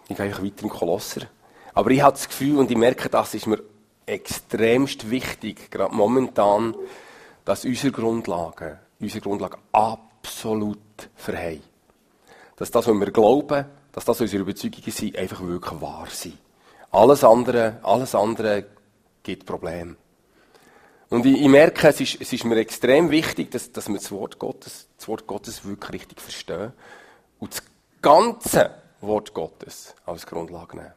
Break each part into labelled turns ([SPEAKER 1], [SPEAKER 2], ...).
[SPEAKER 1] Ich gehe einfach weiter im Kolosser. Aber ich habe das Gefühl, und ich merke, das ist mir extremst wichtig, gerade momentan, dass unsere Grundlagen absolut verheilen. Dass das, was wir glauben, dass das, was unsere Überzeugungen sind, einfach wirklich wahr sind. Alles andere gibt Probleme. Und ich merke, es ist mir extrem wichtig, dass wir das Wort Gottes wirklich richtig verstehen und das ganze Wort Gottes als Grundlage nehmen.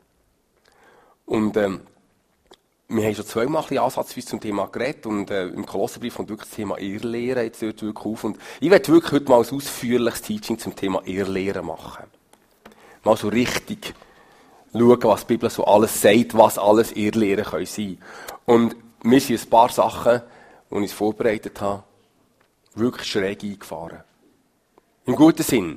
[SPEAKER 1] Und wir haben schon zweimal ein bisschen ansatzweise zum Thema geredet und im Kolosserbrief kommt wirklich das Thema Irrlehre jetzt dort wirklich auf. Und ich werde wirklich heute mal ein ausführliches Teaching zum Thema Irrlehre machen. Mal so richtig schauen, was die Bibel so alles sagt, was alles Irrlehren können sein. Und mir sind ein paar Sachen, die ich vorbereitet habe, wirklich schräg eingefahren. Im guten Sinn.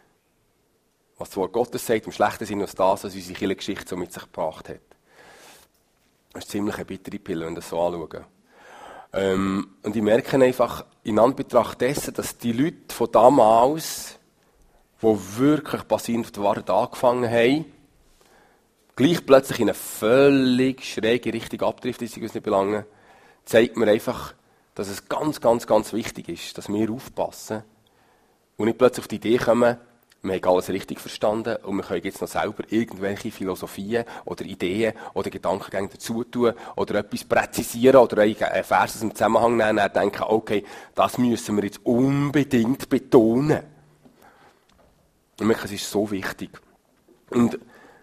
[SPEAKER 1] Was das Wort Gottes sagt, im schlechten Sinn, was das, was unsere Kirchengeschichte so mit sich gebracht hat. Das ist ziemlich eine bittere Pille, wenn wir das so anschauen. Und ich merke einfach, in Anbetracht dessen, dass die Leute von damals, die wirklich basierend auf der Wahrheit angefangen haben, gleich plötzlich in eine völlig schräge Richtung abdriften, die uns nicht belangen, zeigt mir einfach, dass es ganz, ganz, ganz wichtig ist, dass wir aufpassen und nicht plötzlich auf die Idee kommen, wir haben alles richtig verstanden und wir können jetzt noch selber irgendwelche Philosophien oder Ideen oder Gedankengänge dazu tun oder etwas präzisieren oder einen Vers aus dem Zusammenhang nehmen und denken, okay, das müssen wir jetzt unbedingt betonen. Und es ist so wichtig. Und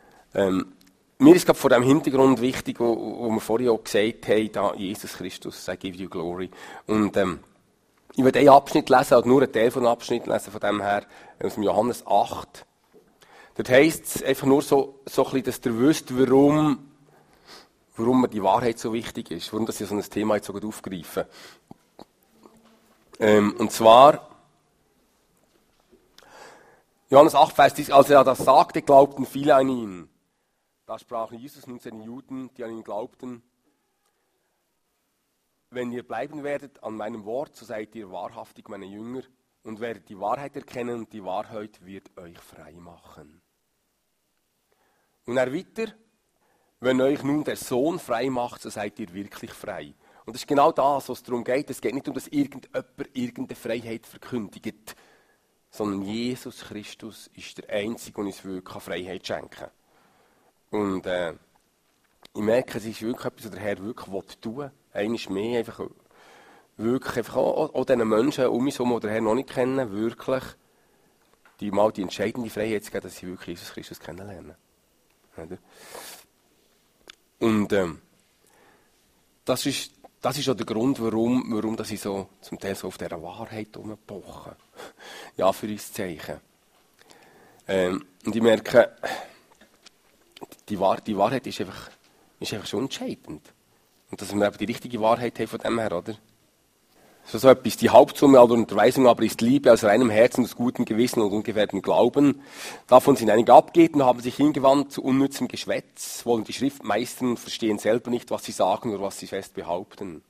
[SPEAKER 1] mir ist gerade vor dem Hintergrund wichtig, wo wir vorhin auch gesagt haben, da Jesus Christus, I give you glory. Und ich werde einen Abschnitt lesen, oder nur einen Teil von einem Abschnitt lesen, von dem her, aus dem Johannes 8. Dort heisst es einfach nur so ein bisschen, dass ihr wisst, warum mir die Wahrheit so wichtig ist, warum das ich so ein Thema jetzt so gut aufgreife. Und zwar, Johannes 8, Vers 30, als er das sagte, glaubten viele an ihn. Da sprach Jesus nun zu den Juden, die an ihn glaubten: Wenn ihr bleiben werdet an meinem Wort, so seid ihr wahrhaftig meine Jünger und werdet die Wahrheit erkennen und die Wahrheit wird euch frei machen. Und er weiter: Wenn euch nun der Sohn frei macht, so seid ihr wirklich frei. Und das ist genau das, was es darum geht. Es geht nicht darum, dass irgendjemand irgendeine Freiheit verkündigt, sondern Jesus Christus ist der Einzige, der uns wirklich Freiheit schenken kann. Und ich merke, es ist wirklich etwas, was der Herr wirklich tun will. Einmal mehr, einfach wirklich einfach auch diesen Menschen um uns herum, die den Herrn noch nicht kennen, wirklich die entscheidende Freiheit zu geben, dass sie wirklich Jesus Christus kennenlernen. Oder? Und das ist auch der Grund, warum dass ich so zum Teil so auf dieser Wahrheit rumpoche. Ja, für uns Zeichen. Und ich merke, die Wahrheit ist einfach schon entscheidend. Und dass wir eben die richtige Wahrheit haben von dem her, oder? So etwas. Die Hauptsumme aller Unterweisung aber ist Liebe aus reinem Herzen, aus gutem Gewissen und ungefährtem Glauben. Davon sind einige abgeht und haben sich hingewandt zu unnützem Geschwätz, wollen die Schrift meistern und verstehen selber nicht, was sie sagen oder was sie fest behaupten.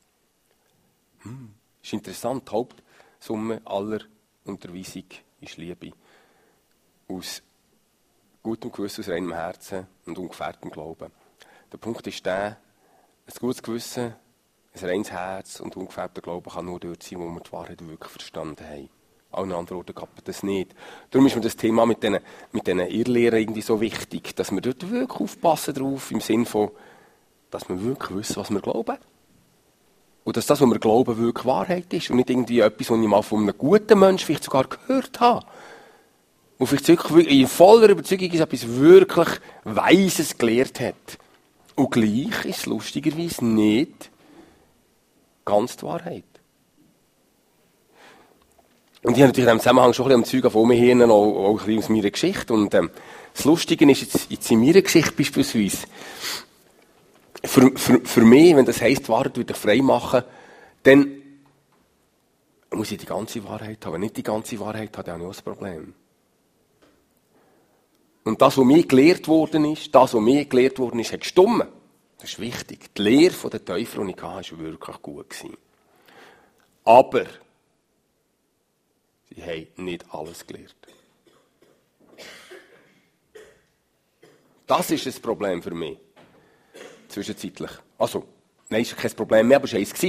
[SPEAKER 1] Ist interessant. Die Hauptsumme aller Unterweisung ist Liebe. Aus gutem Gewissen, aus reinem Herzen und ungefährtem Glauben. Der Punkt ist der, ein gutes Gewissen, ein reines Herz und ungefährter Glaube kann nur dort sein, wo wir die Wahrheit wirklich verstanden haben. An anderen Orten kann man das nicht. Darum ist mir das Thema mit diesen Irrlehren irgendwie so wichtig, dass wir dort wirklich aufpassen drauf, im Sinne von, dass wir wirklich wissen, was wir glauben. Und dass das, was wir glauben, wirklich Wahrheit ist und nicht irgendwie etwas, was ich mal von einem guten Menschen vielleicht sogar gehört habe. Und vielleicht wirklich in voller Überzeugung ist, etwas wirklich Weises gelehrt hat. Und gleich ist es lustigerweise nicht ganz die Wahrheit. Und ich habe natürlich in diesem Zusammenhang schon ein bisschen am Zeug von mir her, auch ein bisschen aus meiner Geschichte. Und das Lustige ist jetzt in meiner Geschichte beispielsweise, für mich, wenn das heisst, die Wahrheit würde ich frei machen, dann muss ich die ganze Wahrheit haben. Wenn ich nicht die ganze Wahrheit habe, dann habe ich auch ein Problem. Und das, was mir gelehrt worden ist, hat gestimmt. Das ist wichtig. Die Lehre der Täufer, die ich hatte, war wirklich gut gewesen. Aber sie haben nicht alles gelehrt. Das ist ein Problem für mich. Zwischenzeitlich. Also, nein, ist kein Problem mehr, aber es war eins.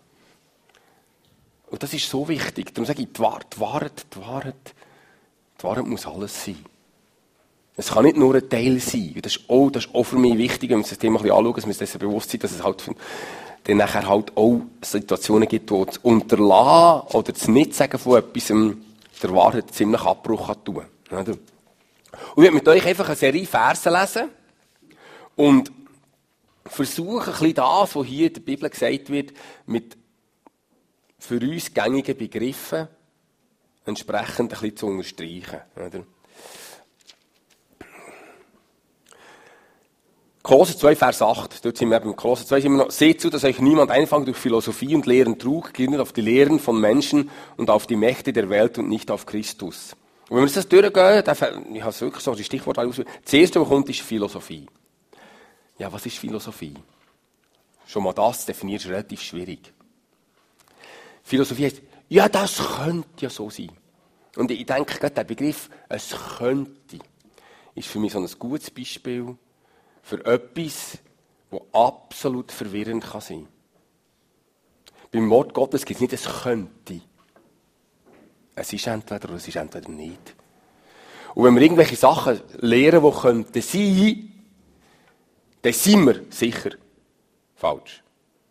[SPEAKER 1] Und das ist so wichtig. Darum sage ich, die Wahrheit muss alles sein. Es kann nicht nur ein Teil sein. Das ist auch für mich wichtig, wenn wir uns das Thema ein bisschen anschauen, dass wir uns dessen bewusst sind, dass es halt dann nachher halt auch Situationen gibt, wo das Unterlassen oder das Nichtsagen von etwas der Wahrheit ziemlich Abbruch tun kann. Und ich werde mit euch einfach eine Serie Verse lesen und versuchen, ein bisschen das, was hier in der Bibel gesagt wird, mit für uns gängigen Begriffen entsprechend ein bisschen zu unterstreichen. Kolosser 2, Vers 8. Dort sind wir beim Kolosser 2 sind wir noch. Seht zu, dass euch niemand einfangt durch Philosophie und Lehren Trug, gründet auf die Lehren von Menschen und auf die Mächte der Welt und nicht auf Christus. Und wenn wir uns das durchgehen, ich habe es wirklich so die Stichworte ausgewählt. Das erste, was kommt, ist Philosophie. Ja, was ist Philosophie? Schon mal das zu definieren, ist relativ schwierig. Philosophie heißt, ja, das könnte ja so sein. Und ich denke, gerade der Begriff, es könnte, ist für mich so ein gutes Beispiel für etwas, das absolut verwirrend kann sein. Beim Wort Gottes gibt es nicht, es könnte. Es ist entweder oder es ist entweder nicht. Und wenn wir irgendwelche Sachen lehren, die könnten sein, dann sind wir sicher falsch.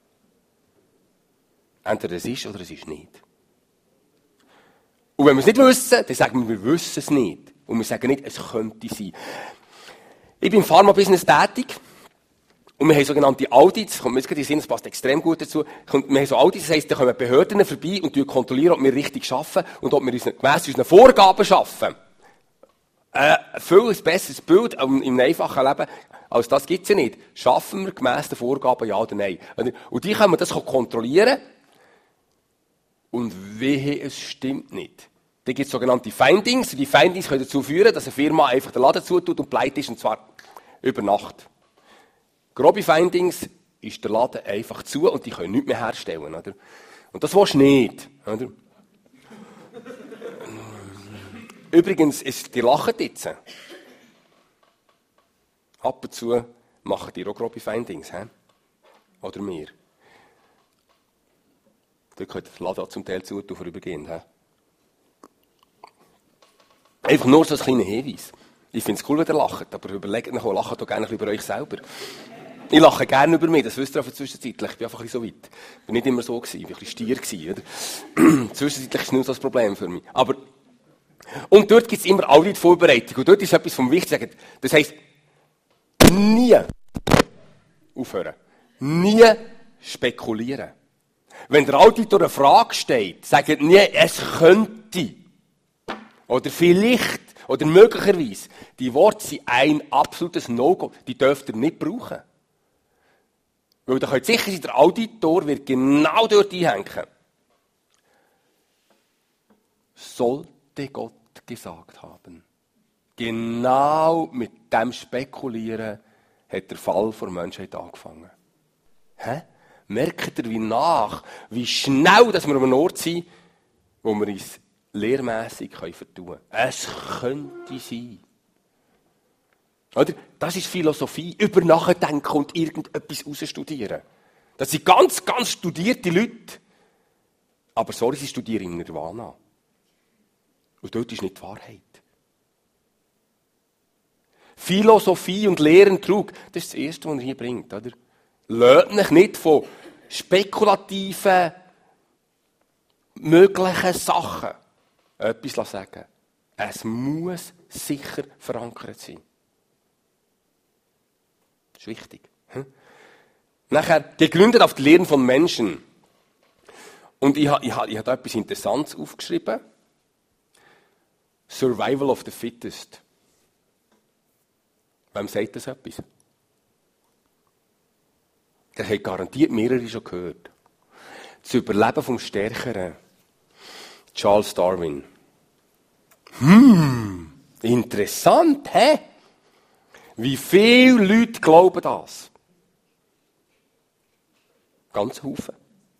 [SPEAKER 1] Entweder es ist oder es ist nicht. Und wenn wir es nicht wissen, dann sagen wir wissen es nicht. Und wir sagen nicht, es könnte sein. Ich bin im Pharma-Business tätig. Und wir haben sogenannte Audits. Kommt mir jetzt gerade in den Sinn, das passt extrem gut dazu. Wir haben so Audits, das heisst, da kommen Behörden vorbei und kontrollieren, ob wir richtig arbeiten und ob wir gemäss unseren Vorgaben arbeiten. Viel besseres Bild im einfachen Leben, als das gibt es ja nicht. Schaffen wir gemäss den Vorgaben, ja oder nein? Und die können wir das kontrollieren. Und wehe, es stimmt nicht. Da gibt es sogenannte Findings. Und die Findings können dazu führen, dass eine Firma einfach den Laden zutut und pleite ist, und zwar über Nacht. Grobe Findings ist der Laden einfach zu und die können nichts mehr herstellen. Oder? Und das willst du nicht. Oder? Übrigens, die lachen jetzt. Ab und zu machen die auch grobe Findings. He? Oder wir. Dort könnt ihr den Laden auch zum Teil zutun, vorübergehend. He? Einfach nur so ein kleiner Hinweis. Ich finde es cool, wenn ihr lacht, aber überlegt euch, lacht doch gerne über euch selber. Ich lache gerne über mich, das wisst ihr auch zwischenzeitlich. Ich bin einfach ein bisschen so weit. Ich bin nicht immer so gewesen, ich war ein bisschen Stier gewesen, Zwischenzeitlich ist nicht so das Problem für mich. Aber, und dort gibt es immer Audit Vorbereitung. Und dort ist etwas vom Wichtigsten. Das heisst, nie aufhören. Nie spekulieren. Wenn der Auditor eine Frage stellt, sagt nie, es könnte. Oder vielleicht. Oder möglicherweise. Die Worte sind ein absolutes No-Go. Die dürft ihr nicht brauchen. Weil da könnt ihr sicher sein, der Auditor wird genau dort einhängen. Sollte Gott gesagt haben. Genau mit dem Spekulieren hat der Fall der Menschheit angefangen. Hä? Merkt ihr, wie schnell dass wir an einem Ort sind, wo wir uns lehrmässig vertun können. Es könnte sein. Oder? Das ist Philosophie, über Nachdenken und irgendetwas rausstudieren. Das sind ganz, ganz studierte Leute. Aber sorry, sie studieren im Nirvana. Und dort ist nicht die Wahrheit. Philosophie und Lehrentrug, das ist das Erste, was er hier bringt. Oder? Lasst euch nicht von spekulativen, möglichen Sachen etwas sagen. Es muss sicher verankert sein. Das ist wichtig. Nachher, gegründet auf die Lehren von Menschen. Und ich habe da etwas Interessantes aufgeschrieben. Survival of the Fittest. Wem sagt das etwas? Das haben garantiert mehrere schon gehört. Das Überleben vom Stärkeren. Charles Darwin. Interessant, hä? Wie viele Leute glauben das? Ganz Haufen.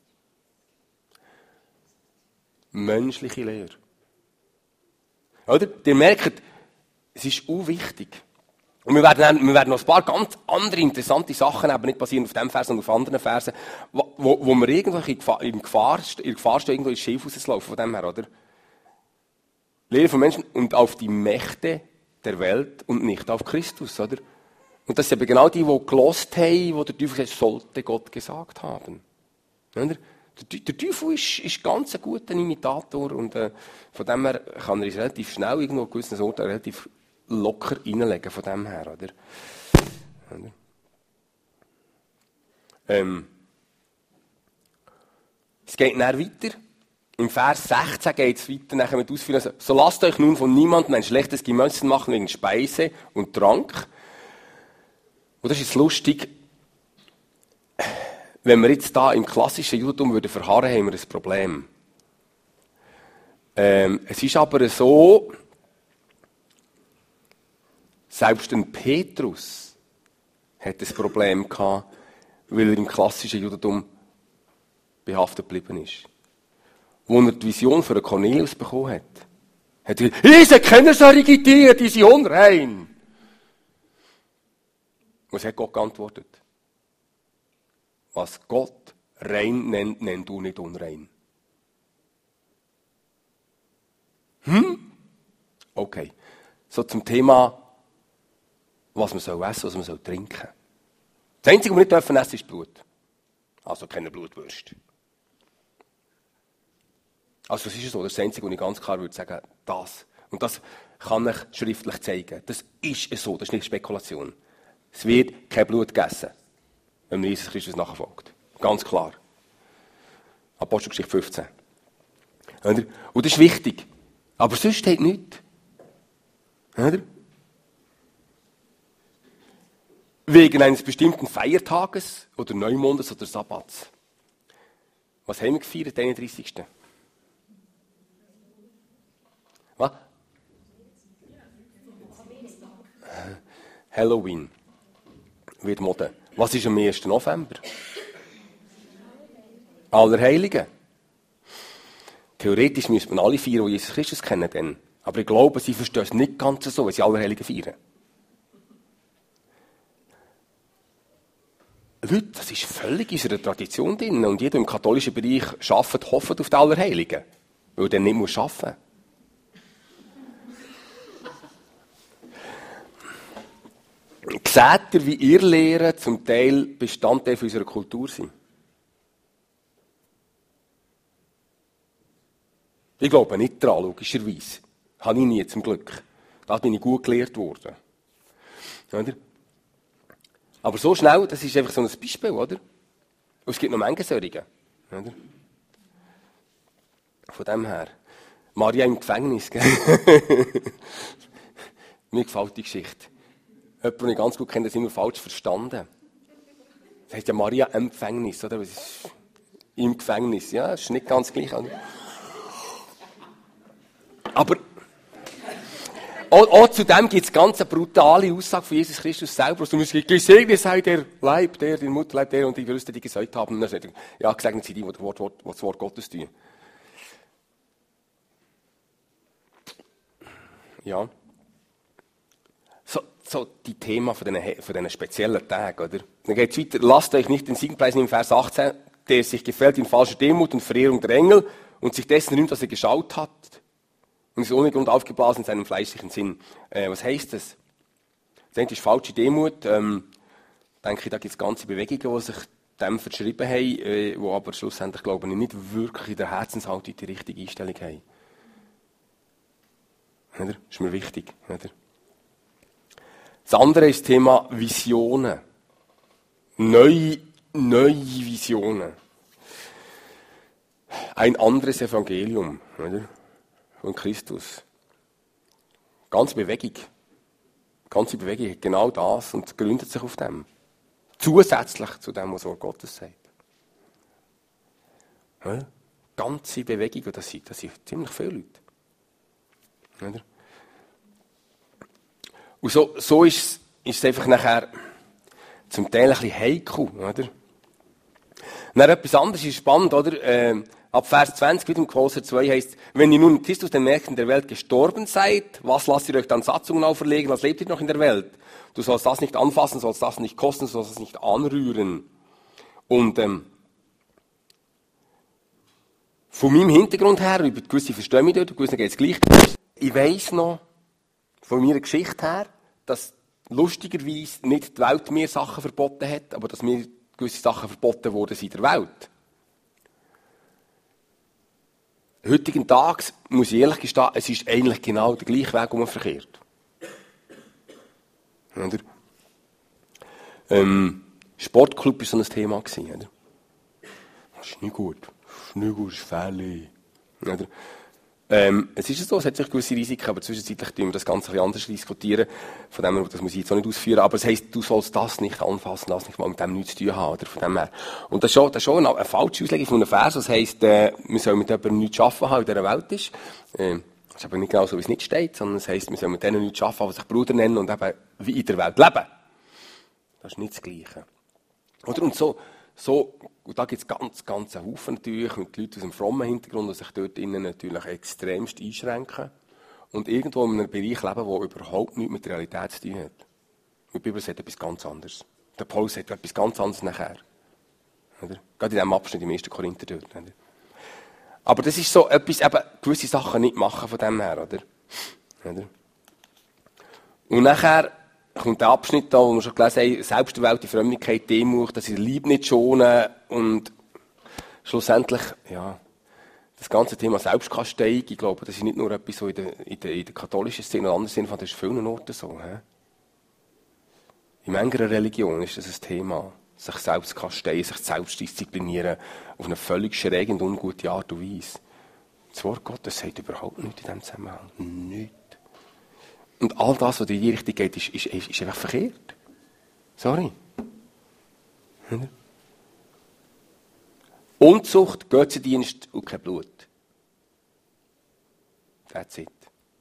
[SPEAKER 1] Menschliche Lehre. Oder? Ihr merkt, es ist unwichtig. Und wir werden noch ein paar ganz andere interessante Sachen, aber nicht basierend auf diesem Vers, sondern auf anderen Versen, wo wir irgendwo in Gefahr stehen, irgendwo ins Schiff rauszulaufen, von dem her, oder? Lehre von Menschen und auf die Mächte der Welt und nicht auf Christus, oder? Und das sind eben genau die gelost haben, wo der Teufel gesagt sollte Gott gesagt haben. Oder? Der Teufel ist ganz ein guter Imitator und von dem her kann er uns relativ schnell irgendwo an gewissen Orten relativ locker reinlegen, von dem her, oder? Es geht dann weiter. Im Vers 16 geht es weiter, nachher mit Ausführungen. So lasst euch nun von niemandem ein schlechtes Gewissen machen wegen Speise und Trank. Und das ist lustig. Wenn wir jetzt da im klassischen Judentum verharren, haben wir ein Problem. Es ist aber so, selbst ein Petrus hat ein Problem gehabt, weil er im klassischen Judentum behaftet geblieben ist. Als er die Vision für Cornelius bekommen hat, hat er gesagt, ich kenne solche Tiere, die sind unrein. Was hat Gott geantwortet? Was Gott rein nennt, nennt du nicht unrein. Okay. So zum Thema, was man soll essen, was man soll trinken. Das Einzige, was wir nicht essen dürfen, ist Blut. Also keine Blutwürste. Also das ist so, das ist das Einzige, was ich ganz klar würde sagen, das. Und das kann ich schriftlich zeigen. Das ist so, das ist nicht Spekulation. Es wird kein Blut gegessen, wenn man Jesus Christus nachfolgt. Ganz klar. Apostelgeschichte 15. Und das ist wichtig. Aber sonst steht nichts. Oder? Wegen eines bestimmten Feiertages oder Neumondes oder Sabbats. Was haben wir gefeiert, den 31. Was? Halloween. Wird Mode. Was ist am 1. November? Allerheiligen. Theoretisch müsste man alle feiern, die Jesus Christus kennen. Dann. Aber ich glaube, sie verstehen es nicht ganz so, wenn sie Allerheiligen feiern. Leute, das ist völlig in unserer Tradition drin. Und jeder im katholischen Bereich arbeitet, hofft auf die Allerheiligen. Weil er dann nicht muss arbeiten. Seht ihr, wie ihr Lehren zum Teil Bestandteil unserer Kultur sind? Ich glaube nicht daran, logischerweise. Habe ich nie, zum Glück. Da bin ich gut gelehrt worden. Oder? Aber so schnell, das ist einfach so ein Beispiel, oder? Und es gibt noch Menge solche. Oder? Von dem her. Maria im Gefängnis, gell? Mir gefällt die Geschichte. Jemand, den ich ganz gut kenne, das immer falsch verstanden. Das heisst ja Maria im Gefängnis, oder? Was ist im Gefängnis? Ja, das ist nicht ganz gleich. Oder? Aber auch zu dem gibt es ganz eine brutale Aussage von Jesus Christus selber. Du musst gesegnet sei der Leib, der Mutterleib, der und die Würste, die gesäugt haben. Ja, gesegnet sind die, die das Wort Gottes tun. Ja. So die Themen von diesen speziellen Tagen, oder? Dann geht es weiter. Lasst euch nicht den Segen preisen im Vers 18, der sich gefällt in falscher Demut und Verehrung der Engel und sich dessen rühmt, was er geschaut hat. Und ist ohne Grund aufgeblasen in seinem fleischlichen Sinn. Was heisst das? Das eine ist falsche Demut. Denke ich, da gibt es ganze Bewegungen, die sich dem verschrieben haben, die aber schlussendlich, glaube ich, nicht wirklich in der Herzenshaltung die richtige Einstellung haben. Oder? Das ist mir wichtig. Oder? Das andere ist das Thema Visionen. Neue Visionen. Ein anderes Evangelium. Oder? Von Christus. Ganze Bewegung hat genau das und gründet sich auf dem. Zusätzlich zu dem, was das Wort Gottes sagt. Ja? Ganze Bewegung, und das sind ziemlich viele Leute. Oder? Und so ist es einfach nachher zum Teil ein bisschen heikel. Oder? Dann etwas anderes ist spannend, oder? Ab Vers 20, wieder im Kolosser 2 heißt, wenn ihr nun in Christus den Mächten der Welt gestorben seid, was lasst ihr euch dann Satzungen auferlegen, was lebt ihr noch in der Welt? Du sollst das nicht anfassen, sollst das nicht kosten, sollst das nicht anrühren. Und von meinem Hintergrund her, über gewisse verstehen mich dort, gewisse geht es gleich. Ich weiss noch, von meiner Geschichte her, dass lustigerweise nicht die Welt mir Sachen verboten hat, aber dass mir gewisse Sachen verboten wurden in der Welt. Heutigen Tages, muss ich ehrlich gestehen, es ist eigentlich genau der gleiche Weg umverkehrt. Oder? Sportclub war so ein Thema. Oder? Das ist nicht gut. Das ist fährlich. Oder? Es ist so, es hat sich gewisse Risiken, aber zwischenzeitlich tun wir das Ganze ein bisschen anders diskutieren. Von dem her, das muss ich jetzt auch nicht ausführen, aber es heisst, du sollst das nicht anfassen, das nicht mal mit dem nichts zu tun haben, oder? Von dem her. Und das ist schon eine falsche Auslegung von einem Vers, das heisst, wir sollen mit jemandem nichts arbeiten haben, in dieser Welt ist. Das ist aber nicht genau so, wie es nicht steht, sondern es heisst, wir sollen mit denen nichts arbeiten haben, die sich Bruder nennen und eben wie in der Welt leben. Das ist nicht das Gleiche. Oder? Und und da gibt es ganz einen Haufen natürlich mit Leuten aus dem frommen Hintergrund, die sich dort innen natürlich extremst einschränken und irgendwo in einem Bereich leben, der überhaupt nichts mit der Realität zu tun hat. Die Bibel sagt etwas ganz anderes. Der Paulus sagt etwas ganz anderes nachher. Oder? Gerade in diesem Abschnitt im 1. Korinther dort. Oder? Aber das ist so etwas, eben gewisse Sachen nicht machen von dem her. Oder? Und nachher kommt der Abschnitt da, wo wir schon gelesen haben, Selbsterwählte Frömmigkeit, Demut, dass sie Liebe nicht schonen und schlussendlich, ja, das ganze Thema Selbstkasteiung, ich glaube, das ist nicht nur etwas so in der katholischen Szene oder anderen Szene, das ist vielen Orten so. In mancher Religion ist das ein Thema, sich selbst kasteien, sich selbst disziplinieren, auf eine völlig schräg und ungute Art und Weise. Das Wort Gottes sagt überhaupt nichts in diesem Zusammenhang. Nichts. Und all das, was in die Richtung geht, ist einfach verkehrt. Sorry. Unzucht, Götzendienst und kein Blut. That's it.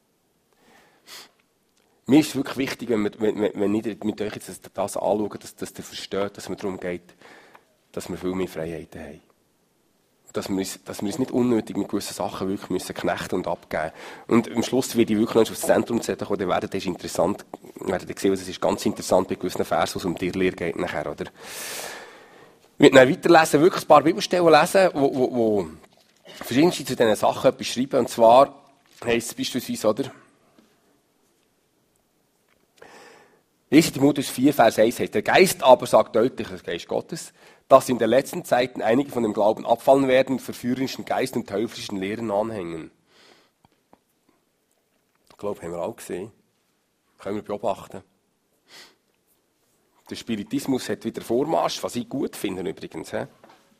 [SPEAKER 1] Mir ist es wirklich wichtig, wenn ich mit euch jetzt das anschaue, dass ihr versteht, dass es darum geht, dass wir viel mehr Freiheiten haben. Dass wir uns nicht unnötig mit gewissen Sachen wirklich müssen knechten und abgeben. Und am Schluss werde ich wirklich noch aufs Zentrum setzen, das ist interessant, werdet sehen, es ist ganz interessant bei gewissen Versen, wo es um die Lehre geht nachher, oder? Ich werde dann weiterlesen, wirklich ein paar Bibelstellen lesen, wo verschiedenste zu diesen Sachen etwas schreiben. Und zwar heisst es beispielsweise, oder? 1. Timotheus 4, Vers 1 heißt, der Geist aber sagt deutlich, der Geist Gottes, dass in der letzten Zeiten einige von dem Glauben abfallen werden und verführerischen Geist und teuflischen Lehren anhängen. Ich glaube, haben wir auch gesehen. Können wir beobachten. Der Spiritismus hat wieder Vormarsch, was ich gut finde übrigens. Das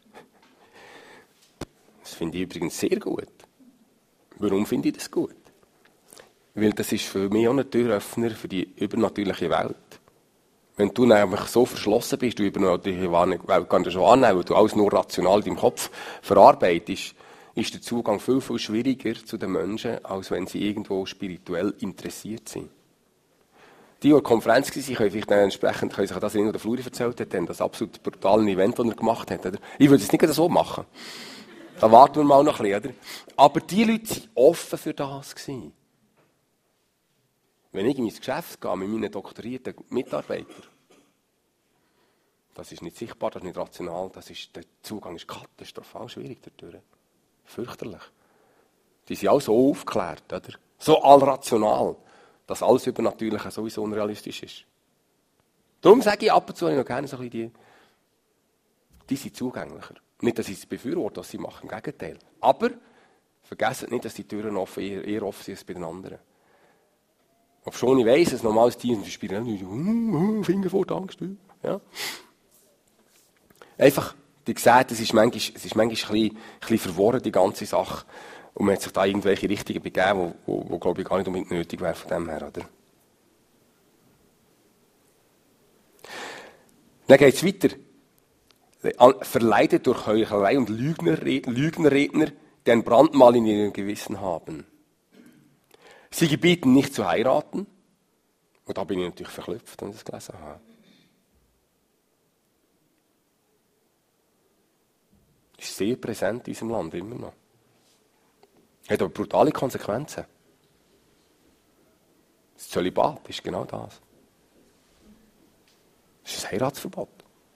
[SPEAKER 1] finde ich übrigens sehr gut. Warum finde ich das gut? Weil das ist für mich auch ein Türöffner für die übernatürliche Welt. Wenn du nämlich so verschlossen bist, du übernatürliche Welt kannst du schon annehmen, weil du alles nur rational in deinem Kopf verarbeitest, ist der Zugang viel, viel schwieriger zu den Menschen, als wenn sie irgendwo spirituell interessiert sind. Die an der Konferenz waren, können vielleicht entsprechend sich das in der Fluri erzählt haben, das absolut brutale Event, das er gemacht hat. Oder? Ich würde es nicht so machen. Da warten wir mal noch ein bisschen. Oder? Aber die Leute waren offen für das gewesen. Wenn ich in mein Geschäft gehe mit meinen doktorierten Mitarbeitern, das ist nicht sichtbar, das ist nicht rational, der Zugang ist katastrophal schwierig dadurch. Fürchterlich. Die sind auch so aufgeklärt, oder? So allrational, dass alles Übernatürliche sowieso unrealistisch ist. Darum sage ich ab und zu noch gerne so ein bisschen die sind zugänglicher. Nicht, dass ich es befürworte, was sie machen, im Gegenteil. Aber vergesst nicht, dass die Türen offen, eher offen sind als bei den anderen. Ob schon ich weiss, ein normales Team spielen, Finger vor die Angst. Ja. Einfach, die gesagt, es ist manchmal ein bisschen verworren, die ganze Sache. Und man hat sich da irgendwelche Richtungen begeben, die glaube ich, gar nicht unbedingt nötig wäre von dem her, oder? Dann geht es weiter. Verleitet durch Heuchelei und Lügenredner, die ein Brandmal in ihrem Gewissen haben. Sie gebieten nicht zu heiraten. Und da bin ich natürlich verklüpft, wenn ich das gelesen habe. Ist sehr präsent in unserem Land, immer noch. Hat aber brutale Konsequenzen. Das Zölibat ist genau das. Das ist ein Heiratsverbot.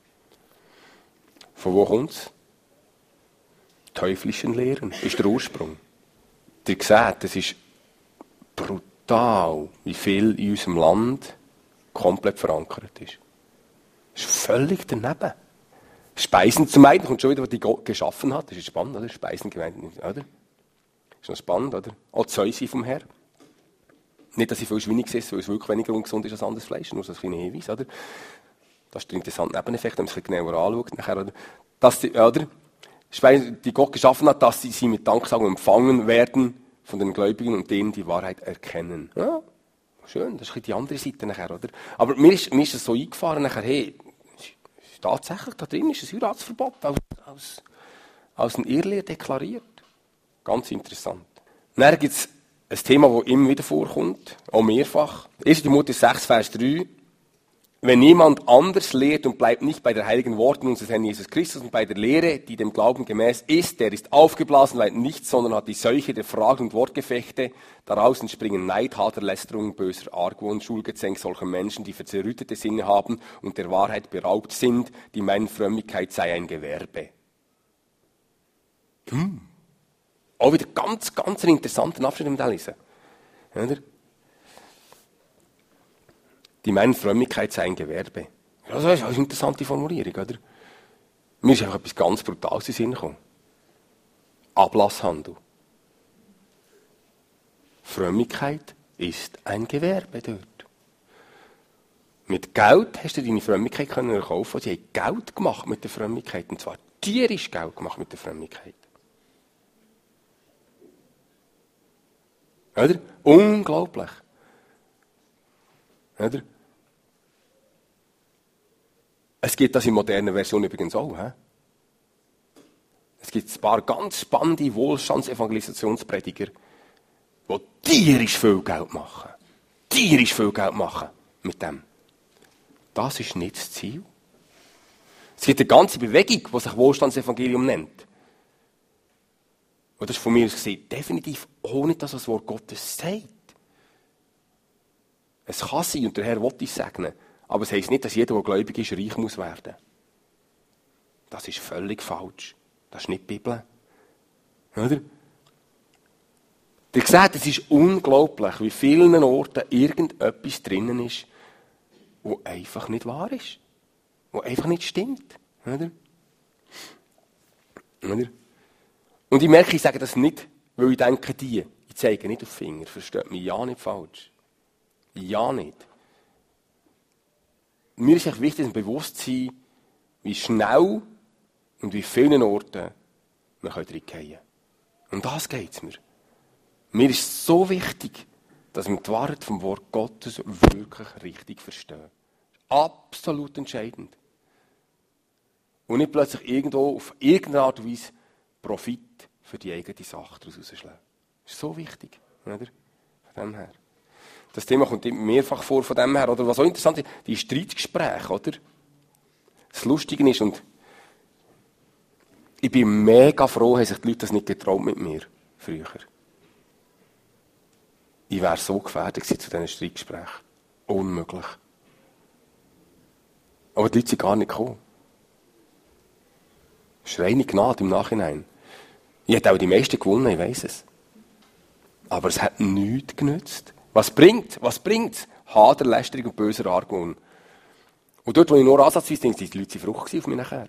[SPEAKER 1] Von wo kommt es? Teuflischen Lehren ist der Ursprung. Ihr seht, es ist brutal, wie viel in unserem Land komplett verankert ist. Das ist völlig daneben. Speisen zum einen kommt schon wieder, was die Gott geschaffen hat. Das ist spannend, oder? Speisen gemeint, oder? Ist noch spannend, oder? Auch Zeus vom Herr. Nicht, dass ich viel Schweine esse, weil es wirklich weniger ungesund ist als anderes Fleisch, nur so ein kleiner Hinweis, oder? Das ist der interessante Nebeneffekt, wenn man es ein bisschen genauer anschaut. Nachher, oder? Dass die, oder? Speisen, die Gott geschaffen hat, dass sie mit Danksagung empfangen werden von den Gläubigen und denen die Wahrheit erkennen. Ja, schön, das ist ein bisschen die andere Seite nachher, oder? Aber mir ist es so eingefahren, nachher, hey, tatsächlich, da drin ist ein Heiratsverbot als ein Irrlehre deklariert. Ganz interessant. Dann gibt es ein Thema, das immer wieder vorkommt, auch mehrfach. 1. Timotheus 6, Vers 3. Wenn jemand anders lehrt und bleibt nicht bei der heiligen Worten unseres Herrn Jesus Christus und bei der Lehre, die dem Glauben gemäß ist, der ist aufgeblasen, weil nichts, sondern hat die Seuche der Fragen und Wortgefechte. Daraus entspringen Neid, Hader, Lästerung, böser Argwohn, Schulgezänk solcher Menschen, die verzerrüttete Sinne haben und der Wahrheit beraubt sind, die meinen, Frömmigkeit sei ein Gewerbe. Auch wieder ganz, ganz einen interessanten Abschnitt im lesen. Oder? Die meinen, Frömmigkeit sei ein Gewerbe. Ja, das ist eine interessante Formulierung, oder? Mir ist einfach etwas ganz Brutales in den Sinn gekommen. Ablasshandel. Frömmigkeit ist ein Gewerbe dort. Mit Geld hast du deine Frömmigkeit können kaufen. Sie haben Geld gemacht mit der Frömmigkeit. Und zwar tierisch Geld gemacht mit der Frömmigkeit. Oder? Unglaublich. Oder? Es gibt das in moderner Version übrigens auch. He? Es gibt ein paar ganz spannende Wohlstandsevangelisationsprediger, die tierisch viel Geld machen. Tierisch viel Geld machen mit dem. Das ist nicht das Ziel. Es gibt eine ganze Bewegung, die sich Wohlstandsevangelium nennt. Und das ist von mir aus gesehen definitiv auch nicht das, was das Wort Gottes sagt. Es kann sein, und der Herr will uns segnen, aber es heisst nicht, dass jeder, der gläubig ist, reich muss werden. Das ist völlig falsch. Das ist nicht die Bibel. Oder? Ihr seht, es ist unglaublich, wie vielen Orten irgendetwas drinnen ist, wo einfach nicht wahr ist. Wo einfach nicht stimmt. Oder? Oder? Und ich merke, ich sage das nicht, weil ich denke, ich zeige nicht auf den Finger. Versteht mich ja nicht falsch. Ja nicht. Mir ist echt wichtig, ein Bewusstsein, wie schnell und wie vielen Orten wir reingehen können. Um das geht es mir. Mir ist so wichtig, dass wir die Wahrheit vom Wort Gottes wirklich richtig verstehen. Absolut entscheidend. Und nicht plötzlich irgendwo auf irgendeine Art und Weise Profit für die eigene Sache daraus rausschlagen. Das ist so wichtig. Oder? Von dem her. Das Thema kommt mehrfach vor von dem her. Oder was auch interessant ist, die Streitgespräche, oder? Das Lustige ist, und ich bin mega froh, haben sich die Leute das nicht getraut mit mir, früher. Ich wäre so gefährdet gewesen zu diesen Streitgesprächen. Unmöglich. Aber die Leute sind gar nicht gekommen. Das ist reine Gnade im Nachhinein. Ich hätte auch die meisten gewonnen, ich weiss es. Aber es hat nichts genützt. Was bringt? Was bringt? Hader, Lästerung und böser Argwohn. Und dort, wo ich nur ansatzweise denke, sind die Leute Frucht auf mich nachher.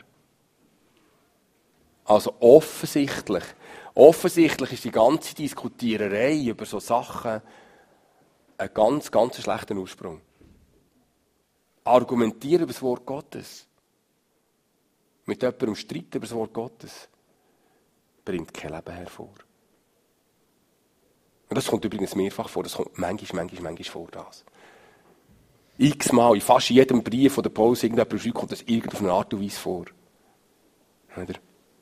[SPEAKER 1] Also offensichtlich ist die ganze Diskutiererei über so Sachen ein ganz, ganz schlechter Ursprung. Argumentieren über das Wort Gottes, mit jemandem streiten über das Wort Gottes, bringt kein Leben hervor. Und das kommt übrigens mehrfach vor, das kommt manchmal vor, das. X-mal, in fast jedem Brief von der Paulus, irgendjemand schreibt, kommt das auf eine Art und Weise vor. Oder?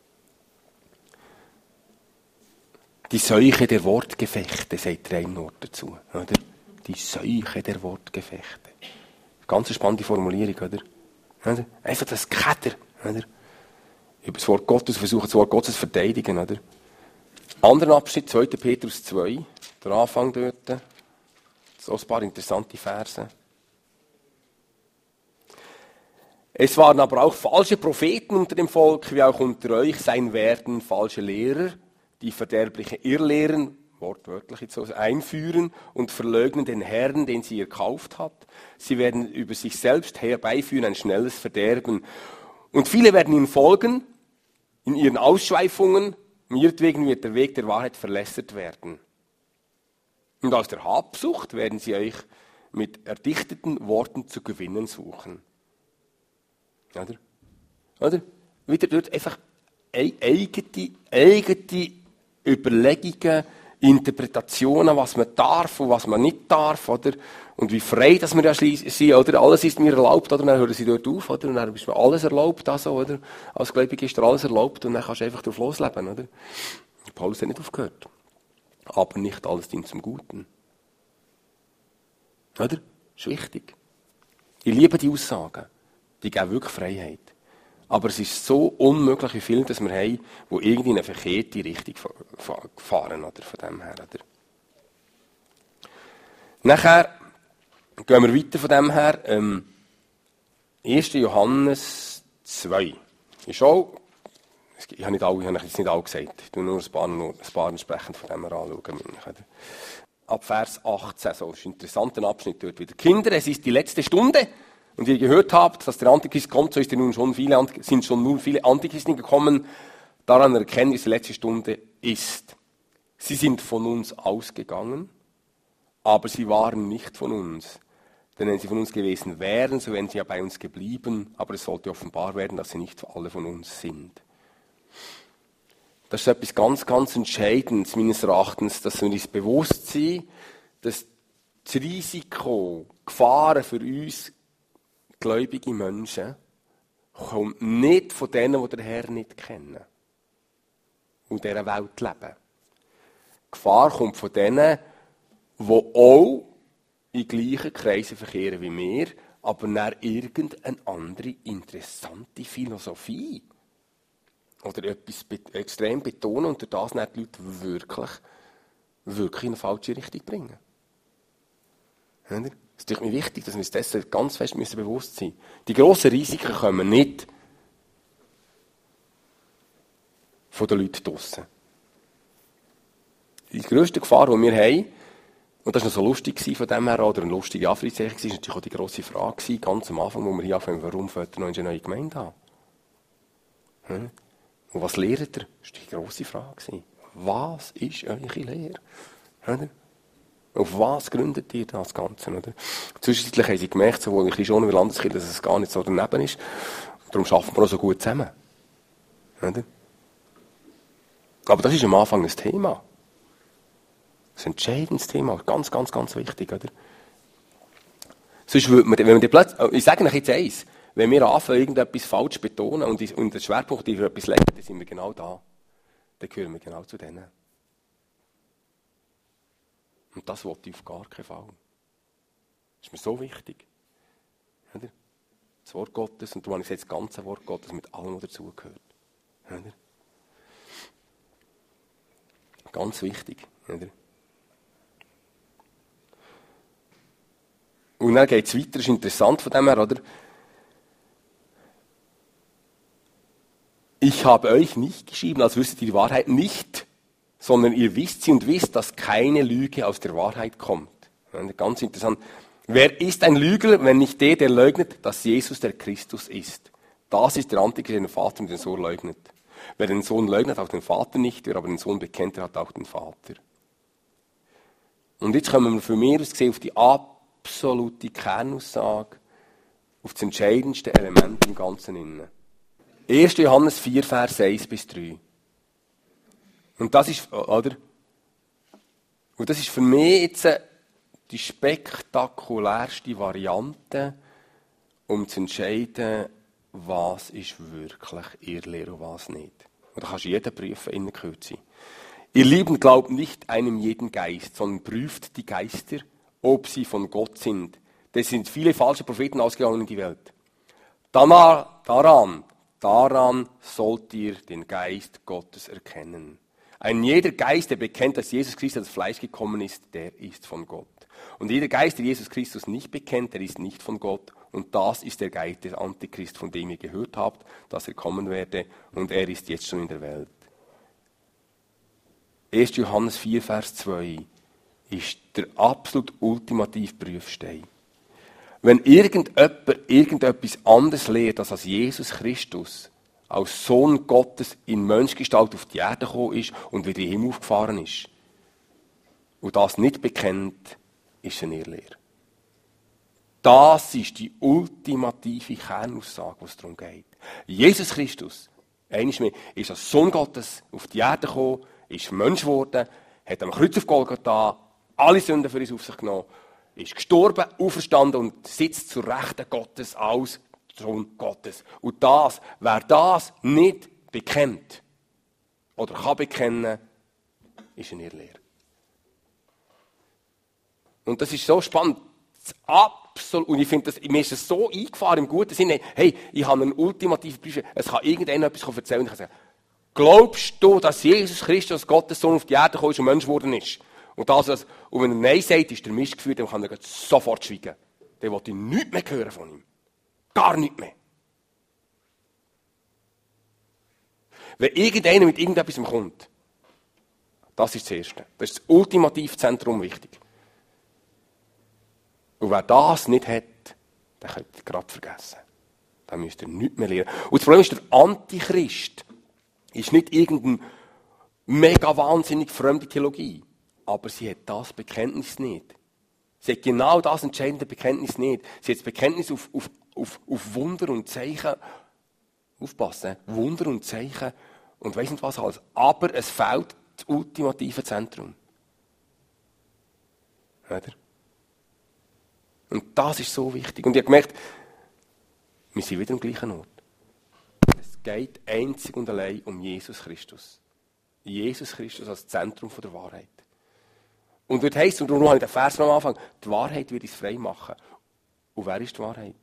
[SPEAKER 1] Die Seuche der Wortgefechte, sagt Reinhold dazu. Oder? Die Seuche der Wortgefechte. Ganz spannende Formulierung, oder? Einfach das Ketter. Oder? über das Wort Gottes, versuchen das Wort Gottes zu verteidigen, oder? Anderen Abschnitt, 2. Petrus 2, der Anfang dort. So ein paar interessante Verse. Es waren aber auch falsche Propheten unter dem Volk, wie auch unter euch sein werden falsche Lehrer, die verderbliche Irrlehren, wortwörtlich jetzt so, einführen und verleugnen den Herrn, den sie erkauft hat. Sie werden über sich selbst herbeiführen ein schnelles Verderben. Und viele werden ihnen folgen, in ihren Ausschweifungen, ihretwegen wird der Weg der Wahrheit verlässert werden. Und aus der Habsucht werden sie euch mit erdichteten Worten zu gewinnen suchen. Oder? Wieder dort einfach eigene Überlegungen, Interpretationen, was man darf und was man nicht darf, oder? Und wie frei, dass wir ja sind, oder? Alles ist mir erlaubt, oder? Und dann hören sie dort auf, oder? Und dann ist mir alles erlaubt, also, oder? Als Gläubiger ist dir alles erlaubt und dann kannst du einfach drauf losleben, oder? Paulus hat nicht aufgehört. Aber nicht alles dient zum Guten. Oder? Das ist wichtig. Ich liebe die Aussagen. Die geben wirklich Freiheit. Aber es ist so unmöglich, wie viele das wir haben, die irgendwie in eine verkehrte Richtung fahren, oder? Von dem her, oder? Nachher gehen wir weiter von dem her. 1. Johannes 2. Ich habe jetzt nicht alle gesagt. Ich tue nur ein paar entsprechend von dem anschauen. Ab Vers 18, so ist ein interessanter Abschnitt dort wieder. Kinder, es ist die letzte Stunde. Und wie ihr gehört habt, dass der Antichrist kommt, so sind schon nun viele Antichristen gekommen. Daran erkennen, wie es die letzte Stunde ist. Sie sind von uns ausgegangen, aber sie waren nicht von uns. Denn wenn sie von uns gewesen wären, so wären sie ja bei uns geblieben. Aber es sollte offenbar werden, dass sie nicht alle von uns sind. Das ist etwas ganz, ganz Entscheidendes, meines Erachtens, dass wir uns bewusst sind, dass das Risiko, Gefahren für uns gläubige Menschen kommt nicht von denen, die den Herrn nicht kennen und in dieser Welt leben. Die Gefahr kommt von denen, die auch in gleichen Kreisen verkehren wie wir, aber nach irgendeine andere interessante Philosophie oder etwas extrem betonen und durch das die Leute wirklich in eine falsche Richtung bringen. Es ist mir wichtig, dass wir uns dessen ganz fest bewusst sein müssen. Die grossen Risiken kommen nicht von den Leuten draussen. Die grösste Gefahr, die wir haben, und das war noch so lustig von dem her, oder eine lustige Anführungszeichen, war natürlich auch die grosse Frage, ganz am Anfang, wo wir hier anfangen, warum fällt ihr noch in eine neue Gemeinde an? Und was lehrt ihr? Das war die grosse Frage. Was ist eure Lehre? Auf was gründet ihr das Ganze? Oder? Zwischenzeitlich haben sie gemerkt, sowohl in Klischon wie Landeskirche, dass es gar nicht so daneben ist. Darum arbeiten wir auch so gut zusammen. Oder? Aber das ist am Anfang ein Thema. Das ist ein entscheidendes Thema. Ganz, ganz, ganz wichtig. Oder? Sonst würde man, wenn man plötzlich, ich sage euch jetzt eins, wenn wir anfangen, irgendetwas falsch zu betonen und den Schwerpunkt auf etwas legen, dann sind wir genau da. Dann gehören wir genau zu denen. Und das wollte ich auf gar keinen Fall. Das ist mir so wichtig. Oder? Das Wort Gottes, und du hast jetzt das ganze Wort Gottes mit allem, was dazugehört. Oder? Ganz wichtig. Oder? Und dann geht es weiter, das ist interessant von dem her, oder? Ich habe euch nicht geschrieben, als wüsstet ihr die Wahrheit nicht, sondern ihr wisst sie und wisst, dass keine Lüge aus der Wahrheit kommt. Ganz interessant. Wer ist ein Lügner, wenn nicht der leugnet, dass Jesus der Christus ist? Das ist der Antichrist, der den Vater und den Sohn leugnet. Wer den Sohn leugnet, auch den Vater nicht, wer aber den Sohn bekennt, der hat auch den Vater. Und jetzt kommen wir von mir aus gesehen auf die absolute Kernaussage, auf das entscheidendste Element im Ganzen innen. 1. Johannes 4, Vers 1-3. Und das ist, oder? Und das ist für mich jetzt die spektakulärste Variante, um zu entscheiden, was ist wirklich Irrlehre und was nicht. Und da kannst du jeden prüfen in der Kürze. Ihr Lieben, glaubt nicht einem jeden Geist, sondern prüft die Geister, ob sie von Gott sind. Es sind viele falsche Propheten ausgegangen in die Welt. Daran, Daran sollt ihr den Geist Gottes erkennen. Ein jeder Geist, der bekennt, dass Jesus Christus als Fleisch gekommen ist, der ist von Gott. Und jeder Geist, der Jesus Christus nicht bekennt, der ist nicht von Gott. Und das ist der Geist des Antichrist, von dem ihr gehört habt, dass er kommen werde. Und er ist jetzt schon in der Welt. 1. Johannes 4, Vers 2 ist der absolut ultimative Prüfstein. Wenn irgendjemand irgendetwas anderes lehrt, als Jesus Christus als Sohn Gottes in Menschgestalt auf die Erde gekommen ist und wieder in den Himmel aufgefahren ist, und das nicht bekennt, ist eine Irrlehre. Das ist die ultimative Kernaussage, was es darum geht. Jesus Christus, einmal mehr, ist als Sohn Gottes auf die Erde gekommen, ist Mensch geworden, hat am Kreuz auf Golgatha alle Sünden für uns auf sich genommen, ist gestorben, auferstanden und sitzt zur Rechten Gottes als Sohn Gottes. Und das, wer das nicht bekennt oder kann bekennen, ist eine Irrlehre. Und das ist so spannend. Absolut. Und ich finde, mir ist es so eingefahren im guten Sinne. Hey, ich habe einen ultimativen Brief. Es kann irgendjemand etwas erzählen und ich kann sagen, glaubst du, dass Jesus Christus, Gottes Sohn, auf die Erde gekommen ist und Mensch geworden ist? Und wenn er Nein sagt, ist der Mist geführt, dann kann er sofort schweigen. Dann will ich nichts mehr hören von ihm. Gar nichts mehr. Wenn irgendeiner mit irgendetwas kommt, das ist das Erste. Das ist das ultimative Zentrum wichtig. Und wer das nicht hat, den könnt ihr gerade vergessen. Dann müsst ihr nichts mehr lernen. Und das Problem ist, der Antichrist ist nicht irgendeine mega wahnsinnig fremde Theologie. Aber sie hat das Bekenntnis nicht. Sie hat genau das entscheidende Bekenntnis nicht. Sie hat das Bekenntnis auf Wunder und Zeichen. Aufpassen, Wunder und Zeichen und weiss nicht was alles. Aber es fehlt das ultimative Zentrum. Oder? Und das ist so wichtig. Und ich habe gemerkt, wir sind wieder am gleichen Ort. Es geht einzig und allein um Jesus Christus. Jesus Christus als Zentrum der Wahrheit. Und dort heisst, und darum habe ich den Vers am Anfang, die Wahrheit wird uns frei machen. Und wer ist die Wahrheit?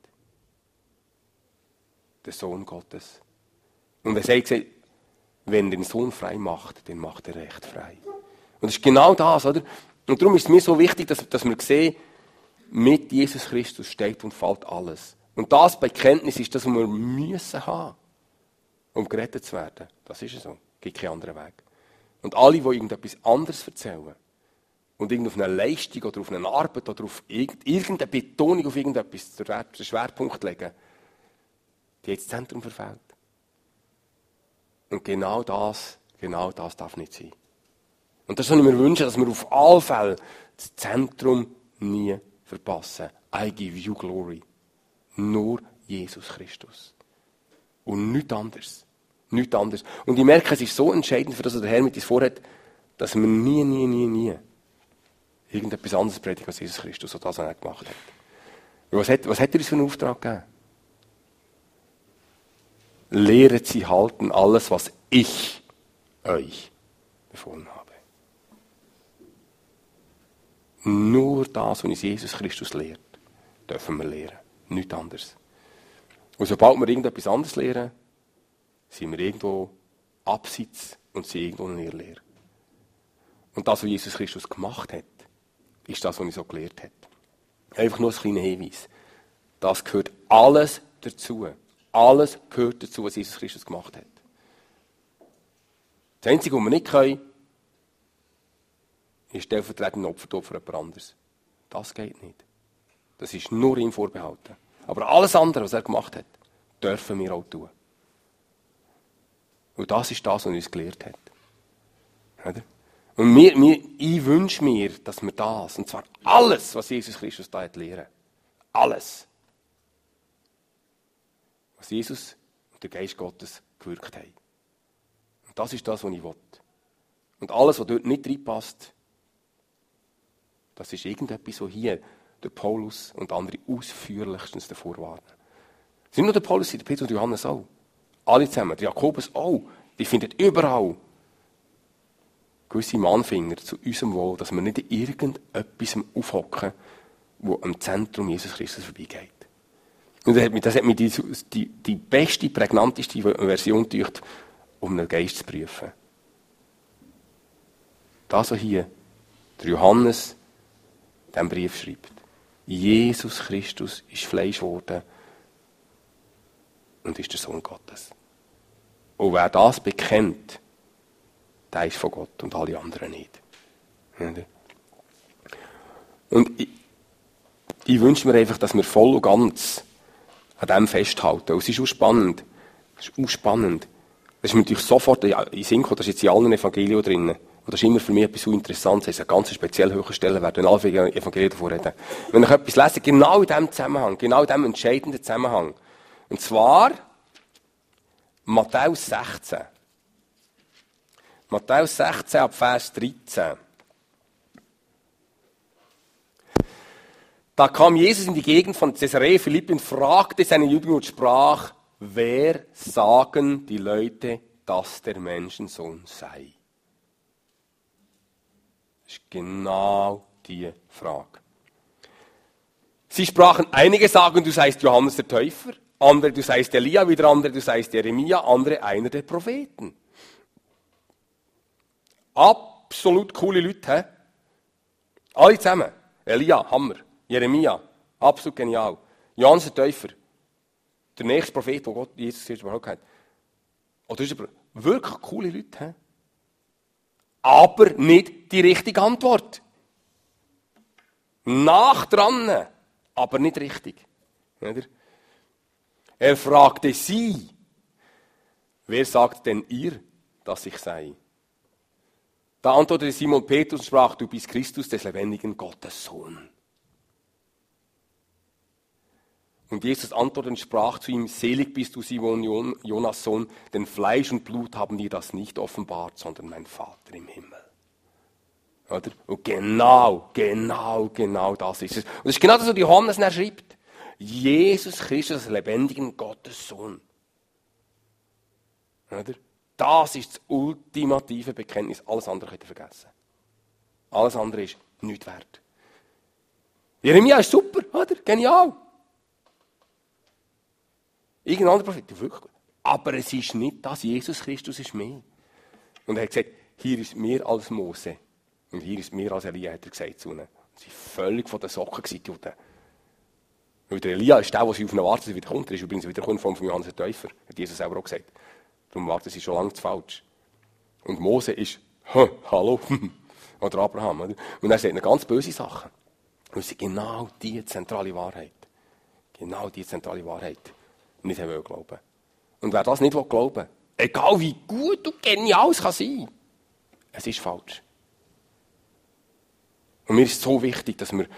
[SPEAKER 1] Der Sohn Gottes. Und er sagt, wenn er den Sohn frei macht, dann macht er recht frei. Und das ist genau das, oder? Und darum ist es mir so wichtig, dass wir sehen, mit Jesus Christus steht und fällt alles. Und das Bekenntnis ist das, was wir müssen haben, um gerettet zu werden. Das ist es so. Es gibt keinen anderen Weg. Und alle, die irgendetwas anderes erzählen und auf eine Leistung oder auf eine Arbeit oder auf irgendeine Betonung auf irgendetwas den Schwerpunkt legen, die hat das Zentrum verfehlt. Und genau das darf nicht sein. Und das soll ich mir wünschen, dass wir auf alle Fälle das Zentrum nie verpassen. I give you glory. Nur Jesus Christus. Und nichts anderes. Nichts anderes. Und ich merke, es ist so entscheidend, für das, was der Herr mit uns vorhat, dass wir nie irgendetwas anderes predigen als Jesus Christus, und das, was er gemacht hat. Was hat er uns für einen Auftrag gegeben? Lehret sie halten alles, was ich euch befohlen habe. Nur das, was uns Jesus Christus lehrt, dürfen wir lehren. Nichts anderes. Und sobald wir irgendetwas anderes lehren, sind wir irgendwo abseits und sind irgendwo in einer Irrlehre. Und das, was Jesus Christus gemacht hat, ist das, was er so gelehrt hat. Einfach nur ein kleiner Hinweis. Das gehört alles dazu. Alles gehört dazu, was Jesus Christus gemacht hat. Das Einzige, was wir nicht können, ist stellvertretend Opfer für jemand anderes. Das geht nicht. Das ist nur ihm vorbehalten. Aber alles andere, was er gemacht hat, dürfen wir auch tun. Und das ist das, was er uns gelehrt hat. Oder? Und ich wünsche mir, dass wir das, und zwar alles, was Jesus Christus da hat, lehren. Alles. Was Jesus und der Geist Gottes gewirkt haben. Und das ist das, was ich will. Und alles, was dort nicht reinpasst, das ist irgendetwas, was hier der Paulus und andere ausführlichstens davor warnen. Es sind nur der Paulus, der Petrus und Johannes auch. Alle zusammen, der Jakobus auch. Die finden überall gewisse Mahnfinger zu unserem Wohl, dass wir nicht in irgendetwas aufhocken, wo am Zentrum Jesus Christus vorbeigeht. Und das hat mir die beste, prägnanteste Version gedacht, um einen Geist zu prüfen. Das, was hier der Johannes diesen Brief schreibt. Jesus Christus ist Fleisch geworden und ist der Sohn Gottes. Und wer das bekennt, der ist von Gott und alle anderen nicht. Und ich wünsche mir einfach, dass wir voll und ganz an dem festhalten. Und es ist auch spannend. Das ist mir natürlich sofort in Sinn gekommen, das ist jetzt in allen Evangelien drin. Und das ist immer für mich etwas so Interessantes. Es ist eine ganz speziell hohe Stelle, wenn alle Evangelien davon reden. Wenn ich etwas lese, genau in diesem Zusammenhang, genau in diesem entscheidenden Zusammenhang. Und zwar Matthäus 16. Matthäus 16 ab Vers 13. Da kam Jesus in die Gegend von Caesarea Philippi und fragte seine Jünger und sprach, wer sagen die Leute, dass der Menschensohn sei? Das ist genau die Frage. Sie sprachen, einige sagen, du seist Johannes der Täufer, andere, du seist Elia, wieder andere, du seist Jeremia, andere, einer der Propheten. Absolut coole Leute, he? Alle zusammen. Elia, Hammer. Jeremia, absolut genial. Johannes der Täufer, der nächste Prophet, den Gott Jesus Christus überhaupt hat. Oder ist wirklich coole Leute, he? Aber nicht die richtige Antwort. Nach dran, aber nicht richtig. Er fragte sie, wer sagt denn ihr, dass ich sei? Da antwortete Simon Petrus und sprach, du bist Christus, des lebendigen Gottes Sohn. Und Jesus antwortete und sprach zu ihm, selig bist du, Simon, Jonas Sohn, denn Fleisch und Blut haben dir das nicht offenbart, sondern mein Vater im Himmel. Oder? Und genau das ist es. Und das ist genau das, was Johannes dann schreibt. Jesus Christus, des lebendigen Gottes Sohn. Oder? Das ist das ultimative Bekenntnis. Alles andere könnt ihr vergessen. Alles andere ist nichts wert. Jeremia ist super, oder? Genial. Irgendein anderer Prophet, wirklich gut. Aber es ist nicht das, Jesus Christus ist mehr. Und er hat gesagt, hier ist mehr als Mose. Und hier ist mehr als Elia, hat er gesagt zu ihnen. Sie waren völlig von den Socken gewesen, die Juden. Weil der Elia ist der, der sie auf eine warten, dass er wieder kommt. Er ist übrigens wieder von Johannes der Täufer. Hat Jesus selber auch gesagt. Darum warten sie schon lange zu falsch. Und Mose ist, hallo, oder Abraham. Oder? Und er sagt eine ganz böse Sache. Und es ist genau die zentrale Wahrheit. Genau die zentrale Wahrheit. Nicht glauben. Und wer das nicht glauben will, egal wie gut und genial es kann sein, es ist falsch. Und mir ist so wichtig, dass wir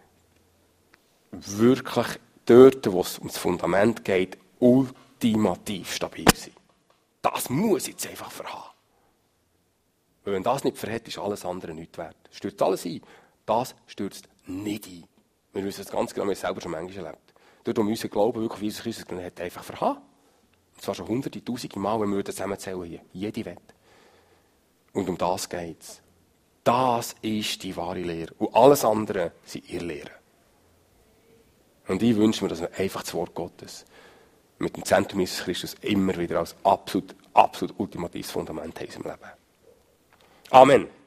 [SPEAKER 1] wirklich dort, wo es ums Fundament geht, ultimativ stabil sind. Das muss jetzt einfach verhaben. Weil wenn das nicht verhält, ist alles andere nichts wert. Stürzt alles ein. Das stürzt nicht ein. Wir wissen es ganz genau, wir haben es selber schon manchmal erlebt. Dort, wo wir unseren Glauben wirklich auf Jesus Christus gelernt haben, einfach verhaben. Und zwar schon hunderte, tausende Mal, wenn wir zusammenzählen hier. Jede Wette. Und um das geht es. Das ist die wahre Lehre. Und alles andere sind Irrlehren. Und ich wünsche mir, dass wir einfach das Wort Gottes mit dem Zentrum Jesus Christus immer wieder als absolut ultimatives Fundament haben im Leben. Amen.